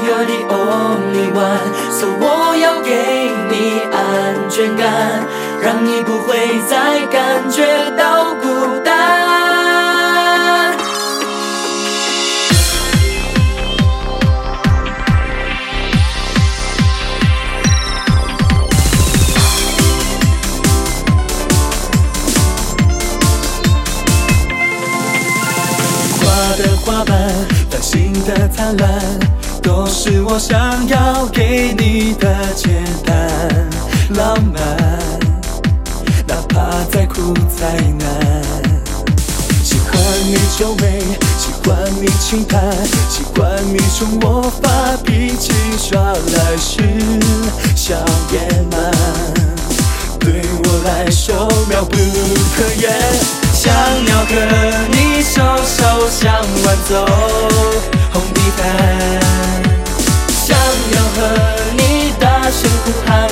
you're the only one， 所以我要给你安全感，让你不会再感觉到孤单。画的花瓣，繁星的灿烂，都是我想要给你的简单浪漫，哪怕再苦再难。喜欢你皱眉，喜欢你轻弹，喜欢你冲我发脾气耍赖时笑野蛮，对我来说妙不可言。想要和你手手相挽走红地毯，想要和你大声呼喊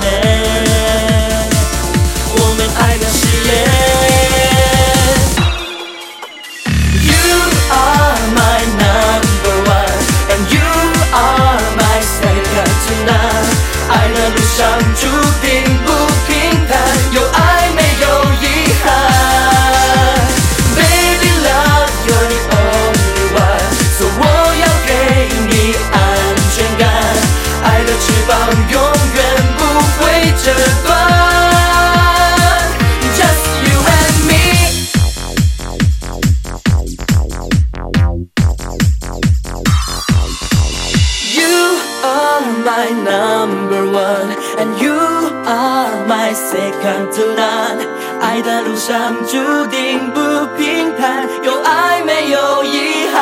我们爱的誓言。You are my number one and you are my second to none， 爱的路上注定不平坦，有爱没有遗憾。翅膀永远不会折断 Just you and me。 You are my number one and you are my second to none， 爱的路上注定不平坦，有爱没有遗憾。